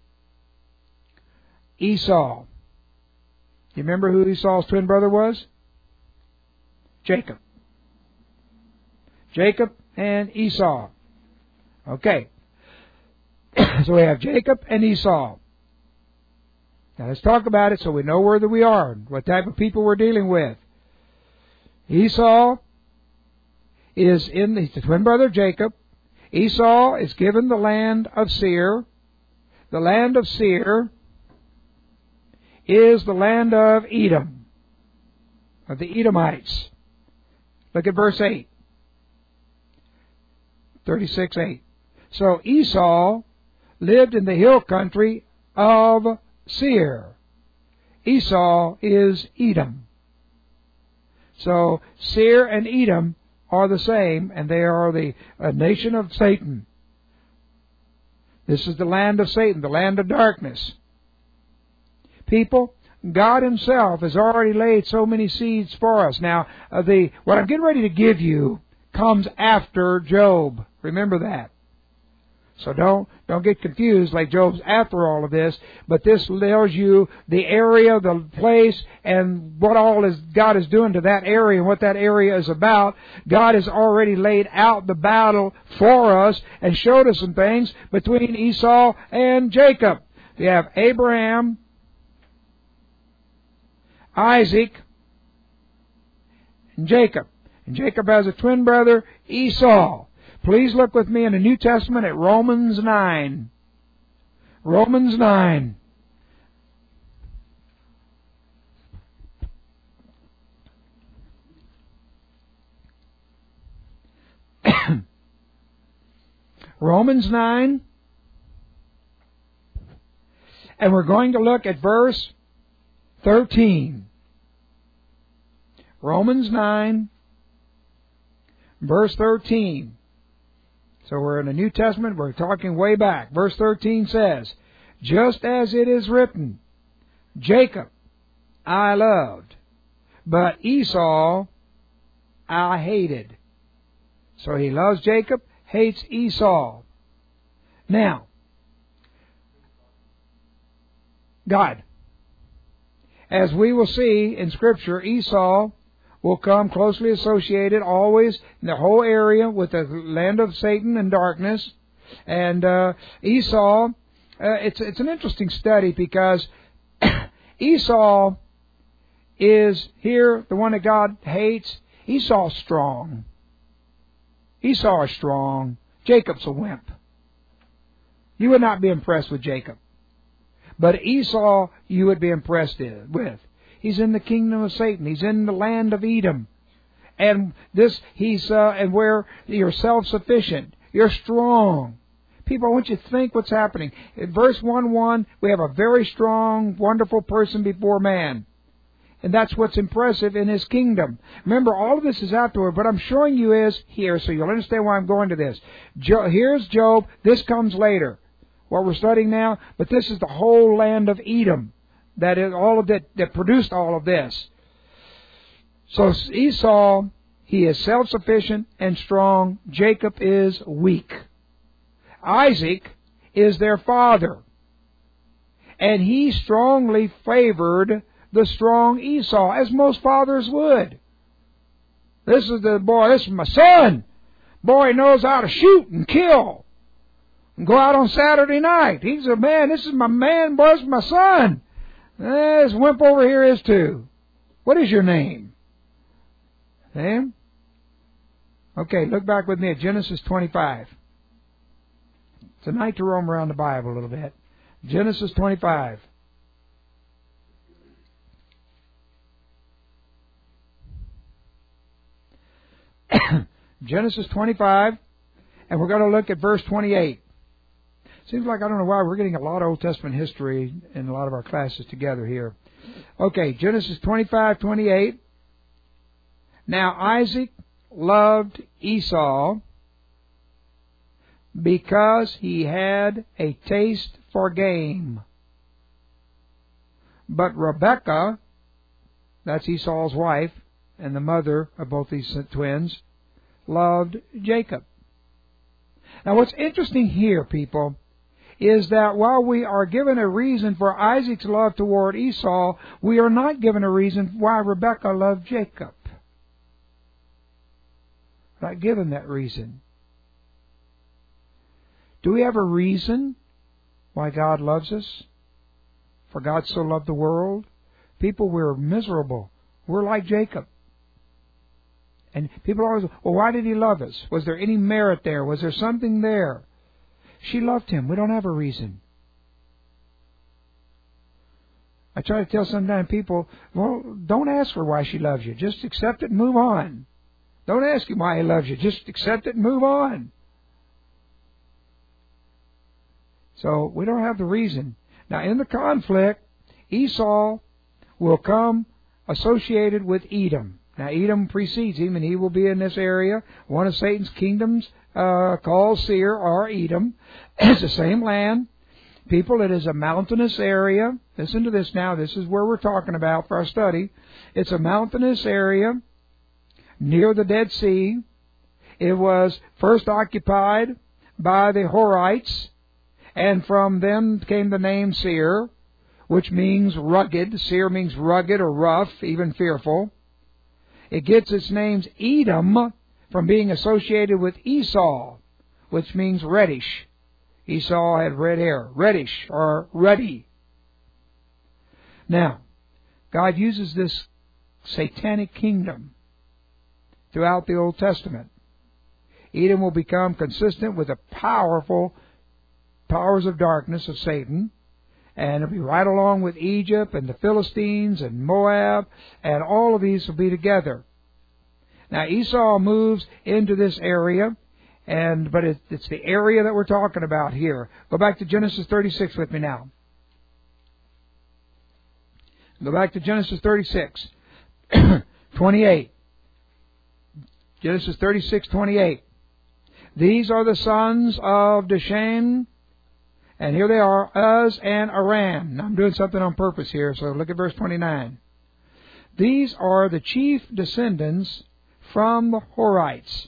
Esau. You remember who Esau's twin brother was? Jacob. Jacob and Esau. Okay. So we have Jacob and Esau. Now let's talk about it so we know where we are, what type of people we're dealing with. Esau is in the, he's the twin brother of Jacob. Esau is given the land of Seir. The land of Seir is the land of Edom, of the Edomites. Look at verse eight. thirty-six eight. So Esau lived in the hill country of Seir. Esau is Edom. So Seir and Edom are the same, and they are the a nation of Satan. This is the land of Satan, the land of darkness. People, God Himself has already laid so many seeds for us. Now, uh, the what I'm getting ready to give you comes after Job. Remember that. So don't don't get confused like Job's after all of this, but this tells you the area, the place, and what all is God is doing to that area and what that area is about. God has already laid out the battle for us and showed us some things between Esau and Jacob. We have Abraham, Isaac, and Jacob. And Jacob has a twin brother, Esau. Please look with me in the New Testament at Romans nine. Romans nine. Romans nine. And we're going to look at verse thirteen. Romans nine, verse thirteen. So we're in the New Testament, we're talking way back. Verse thirteen says, just as it is written, Jacob I loved, but Esau I hated. So he loves Jacob, hates Esau. Now, God. As we will see in Scripture, Esau will come closely associated always in the whole area with the land of Satan and darkness. And uh, Esau, uh, it's it's an interesting study because Esau is here the one that God hates. Esau's strong. Esau is strong. Jacob's a wimp. You would not be impressed with Jacob. But Esau, you would be impressed with. He's in the kingdom of Satan. He's in the land of Edom. And this, he's, uh, and where you're self-sufficient. You're strong. People, I want you to think what's happening. In verse one one, we have a very strong, wonderful person before man. And that's what's impressive in his kingdom. Remember, all of this is afterward. What I'm showing you is here, so you'll understand why I'm going to this. Jo- here's Job. This comes later. What we're studying now, but this is the whole land of Edom that is all of that that produced all of this. So Esau, he is self-sufficient and strong. Jacob is weak. Isaac is their father, and he strongly favored the strong Esau, as most fathers would. This is the boy. This is my son. Boy knows how to shoot and kill. And go out on Saturday night. He's a man. This is my man, boy. This is my son. This wimp over here is too. What is your name? Sam? Okay, look back with me at Genesis twenty-five. It's a night to roam around the Bible a little bit. Genesis twenty-five. Genesis twenty-five, and we're going to look at verse twenty-eight. Seems like, I don't know why, we're getting a lot of Old Testament history in a lot of our classes together here. Okay, Genesis twenty-five twenty-eight. Now Isaac loved Esau because he had a taste for game. But Rebekah, that's Esau's wife and the mother of both these twins, loved Jacob. Now what's interesting here, people, is that while we are given a reason for Isaac's love toward Esau, we are not given a reason why Rebekah loved Jacob. Not given that reason. Do we have a reason why God loves us? For God so loved the world. People, we're miserable. We're like Jacob. And people always, well, why did He love us? Was there any merit there? Was there something there? She loved Him. We don't have a reason. I try to tell sometimes people, well, don't ask her why she loves you. Just accept it and move on. Don't ask Him why He loves you. Just accept it and move on. So we don't have the reason. Now, in the conflict, Esau will come associated with Edom. Now, Edom precedes him, and he will be in this area. One of Satan's kingdoms uh, called Seir, or Edom. It's the same land. People, it is a mountainous area. Listen to this now. This is where we're talking about for our study. It's a mountainous area near the Dead Sea. It was first occupied by the Horites, and from them came the name Seir, which means rugged. Seir means rugged or rough, even fearful. It gets its name Edom from being associated with Esau, which means reddish. Esau had red hair, reddish or ruddy. Now, God uses this satanic kingdom throughout the Old Testament. Edom will become consistent with the powerful powers of darkness of Satan, and it'll be right along with Egypt and the Philistines and Moab, and all of these will be together. Now, Esau moves into this area, and but it, it's the area that we're talking about here. Go back to Genesis thirty-six with me now. Go back to Genesis thirty-six, twenty-eight. Genesis thirty-six, twenty-eight. These are the sons of Dishan, and here they are, Uz and Aram. Now, I'm doing something on purpose here, so look at verse twenty-nine. These are the chief descendants from the Horites.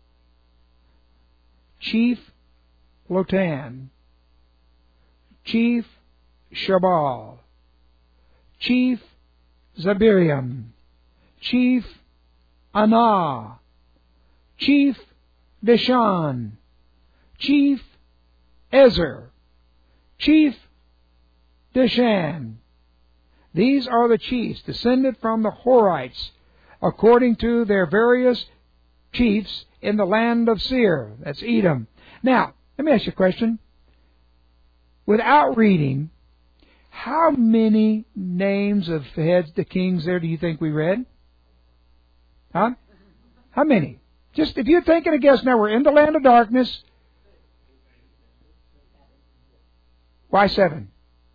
Chief Lotan, Chief Shabal, Chief Zabiriam, Chief Anah, Chief Dishan, Chief Ezer, Chief Dishan. These are the chiefs descended from the Horites, according to their various chiefs in the land of Seir. That's Edom. Now, let me ask you a question. Without reading, how many names of heads, the kings there, do you think we read? Huh? How many? Just if you're taking a guess now, we're in the land of darkness. Why seven?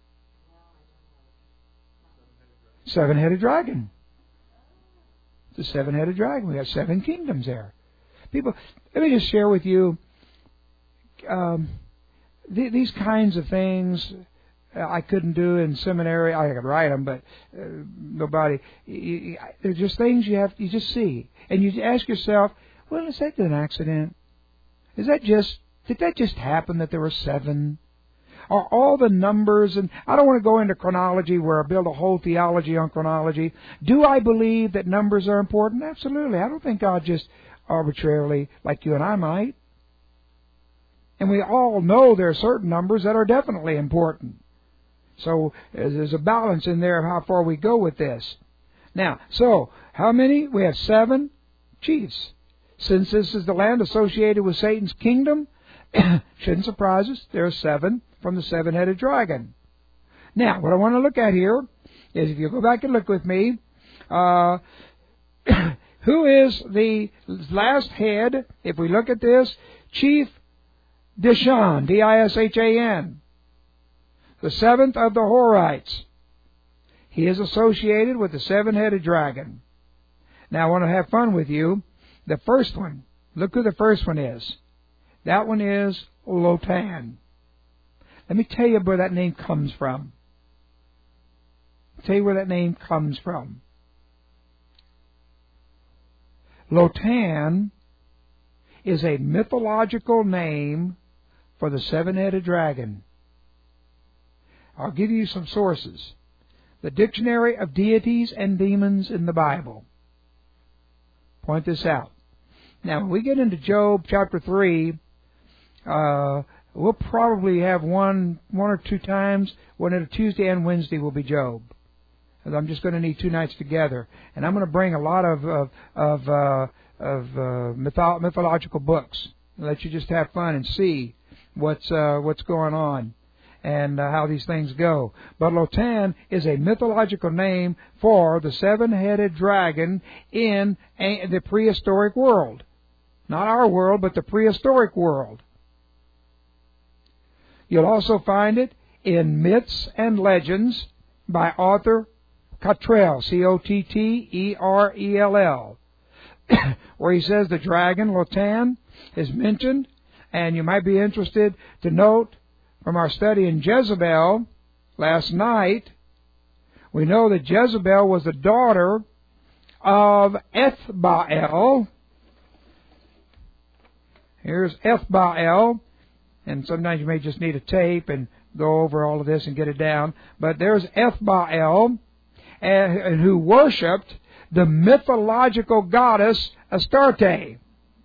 Seven-headed dragon. It's a seven-headed dragon. We have seven kingdoms there. People, let me just share with you um, th- these kinds of things I couldn't do in seminary. I could write them, but uh, nobody. You, you, they're just things you have. You just see, and you ask yourself, "Well, is that an accident? Is that just? Did that just happen that there were seven? Are all the numbers?" And I don't want to go into chronology where I build a whole theology on chronology. Do I believe that numbers are important? Absolutely. I don't think God just arbitrarily, like you and I might. And we all know there are certain numbers that are definitely important. So there's a balance in there of how far we go with this. Now, so how many? We have seven chiefs. Since this is the land associated with Satan's kingdom, shouldn't surprise us. There are seven from the seven-headed dragon. Now, what I want to look at here is, if you go back and look with me, uh, who is the last head? If we look at this, Chief Dishan, D I S H A N, the seventh of the Horites. He is associated with the seven-headed dragon. Now, I want to have fun with you. The first one, look who the first one is. That one is Lotan. Let me tell you where that name comes from. I'll tell you where that name comes from. Lotan is a mythological name for the seven-headed dragon. I'll give you some sources. The Dictionary of Deities and Demons in the Bible. Point this out. Now, when we get into Job chapter three, uh, we'll probably have one one or two times when it's Tuesday and Wednesday will be Job. I'm just going to need two nights together, and I'm going to bring a lot of of of, uh, of uh, mytho- mythological books. Let you just have fun and see what's uh, what's going on and uh, how these things go. But Lotan is a mythological name for the seven-headed dragon in a, the prehistoric world, not our world, but the prehistoric world. You'll also find it in Myths and Legends by Arthur Cottrell, C O T T E R E L L, where he says the dragon, Lotan, is mentioned, and you might be interested to note from our study in Jezebel last night, we know that Jezebel was the daughter of Ethbaal. Here's Ethbaal, and sometimes you may just need a tape and go over all of this and get it down. But there's Ethbaal, and who worshipped the mythological goddess Astarte.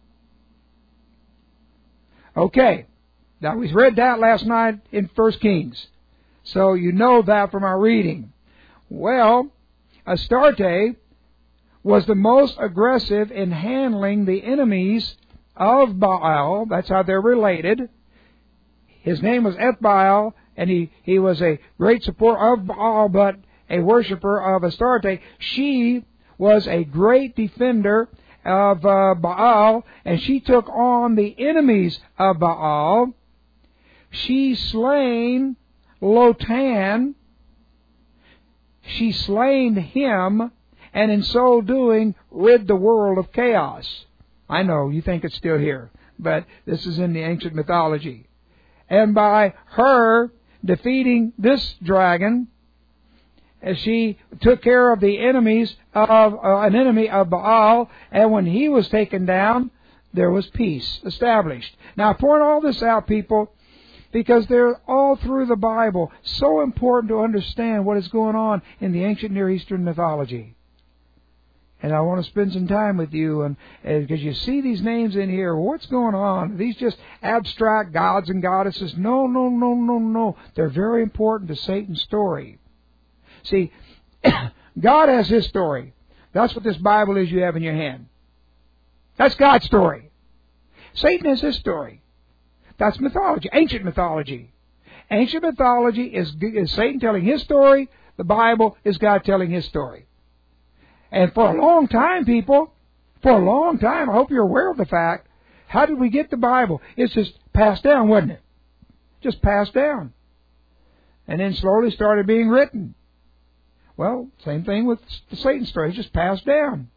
Okay, now we read that last night in First Kings, so you know that from our reading. Well, Astarte was the most aggressive in handling the enemies of Baal. That's how they're related. His name was Ethbaal, and he, he was a great supporter of Baal, but a worshiper of Astarte. She was a great defender of uh, Baal, and she took on the enemies of Baal. She slain Lotan. She slain him, and in so doing rid the world of chaos. I know you think it's still here, but this is in the ancient mythology. And by her defeating this dragon, as she took care of the enemies of uh, an enemy of Baal, and when he was taken down, there was peace established. Now, I point all this out, people, because they're all through the Bible. So important to understand what is going on in the ancient Near Eastern mythology. And I want to spend some time with you, and because you see these names in here, what's going on? Are these just abstract gods and goddesses? No, no, no, no, no. They're very important to Satan's story. See, God has His story. That's what this Bible is you have in your hand. That's God's story. Satan has his story. That's mythology, ancient mythology. Ancient mythology is, is Satan telling his story. The Bible is God telling His story. And for a long time, people, for a long time, I hope you're aware of the fact, how did we get the Bible? It's just passed down, wasn't it? Just passed down. And then slowly started being written. Well, same thing with the Satan story. It's just passed down.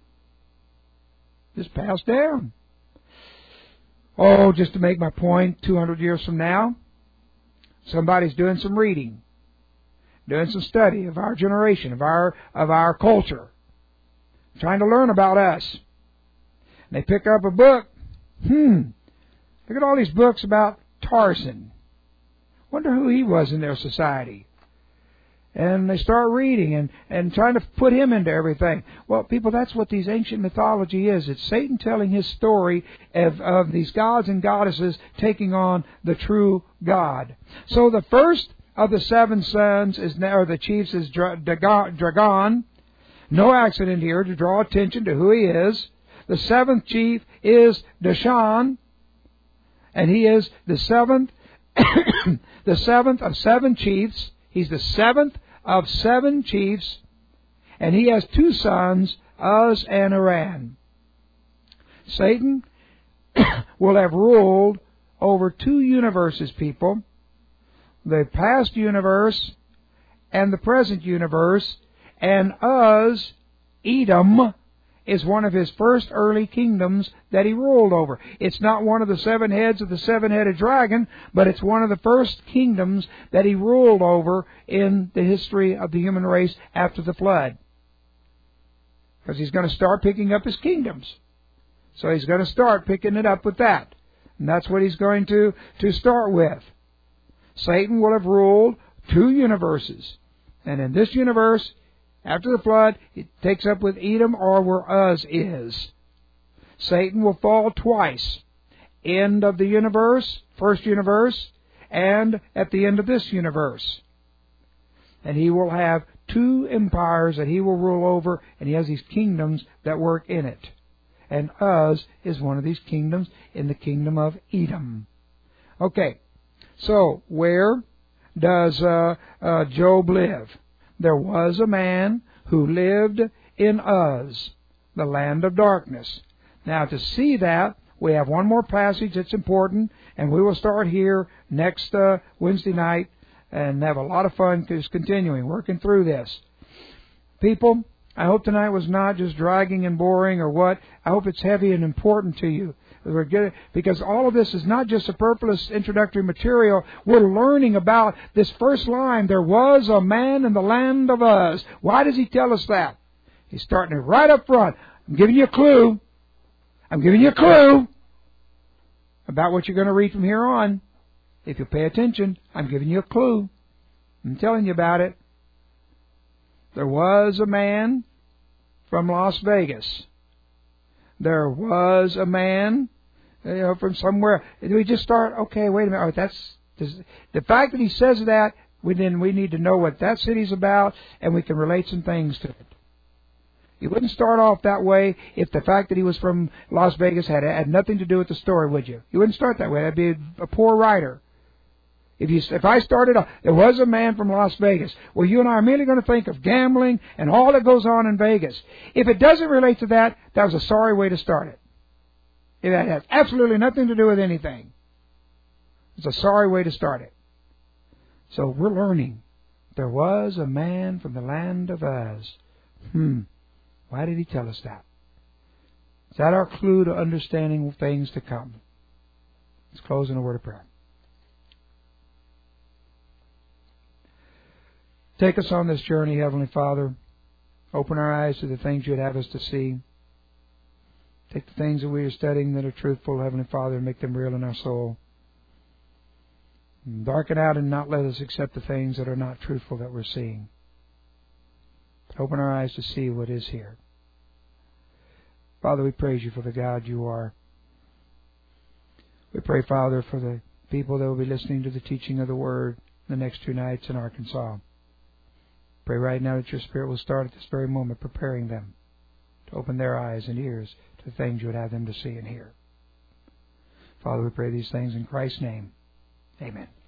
Just passed down. Oh, just to make my point, two hundred years from now, somebody's doing some reading, doing some study of our generation, of our of our culture, trying to learn about us. And they pick up a book. Hmm. Look at all these books about Tarzan. Wonder who he was in their society. And they start reading and, and trying to put him into everything. Well, people, that's what these ancient mythology is. It's Satan telling his story of, of these gods and goddesses taking on the true God. So the first of the seven sons is now, or the chiefs is Dagon. No accident here to draw attention to who he is. The seventh chief is Dashan, and he is the seventh, the seventh of seven chiefs. He's the seventh of seven chiefs, and he has two sons, Uz and Aran. Satan will have ruled over two universes, people. The past universe and the present universe, and Uz, Edom, is one of his first early kingdoms that he ruled over. It's not one of the seven heads of the seven-headed dragon, but it's one of the first kingdoms that he ruled over in the history of the human race after the flood. Because he's going to start picking up his kingdoms. So he's going to start picking it up with that. And that's what he's going to, to start with. Satan will have ruled two universes. And in this universe, after the flood, it takes up with Edom, or where Uz is. Satan will fall twice. end of the universe, first universe, and at the end of this universe. And He will have two empires that He will rule over, and He has these kingdoms that work in it. And Uz is one of these kingdoms in the kingdom of Edom. Okay, so where does uh, uh, Job live? There was a man who lived in Uz, the land of darkness. Now, to see that, we have one more passage that's important, and we will start here next uh, Wednesday night and have a lot of fun just continuing, working through this. People, I hope tonight was not just dragging and boring or what. I hope it's heavy and important to you. We're getting, because all of this is not just superfluous introductory material. We're learning about this first line, there was a man in the land of Uz. Why does He tell us that? He's starting it right up front. I'm giving you a clue. I'm giving you a clue about what you're going to read from here on. If you pay attention, I'm giving you a clue. I'm telling you about it. There was a man from Las Vegas. There was a man, you know, from somewhere. We just start, okay, wait a minute. Oh, that's does, the fact that he says that, we then we need to know what that city's about, and we can relate some things to it. You wouldn't start off that way if the fact that he was from Las Vegas had had nothing to do with the story, would you? You wouldn't start that way. That'd be a, a poor writer. If you, if I started off, there was a man from Las Vegas. Well, you and I are merely going to think of gambling and all that goes on in Vegas. If it doesn't relate to that, that was a sorry way to start it. It has absolutely nothing to do with anything. It's a sorry way to start it. So we're learning. There was a man from the land of Uz. Hmm. Why did He tell us that? Is that our clue to understanding things to come? Let's close in a word of prayer. Take us on this journey, Heavenly Father. Open our eyes to the things You'd have us to see. Take the things that we are studying that are truthful, Heavenly Father, and make them real in our soul. And darken out and not let us accept the things that are not truthful that we're seeing. But open our eyes to see what is here. Father, we praise You for the God You are. We pray, Father, for the people that will be listening to the teaching of the Word the next two nights in Arkansas. Pray right now that Your Spirit will start at this very moment preparing them to open their eyes and ears to the things You would have them to see and hear. Father, we pray these things in Christ's name. Amen.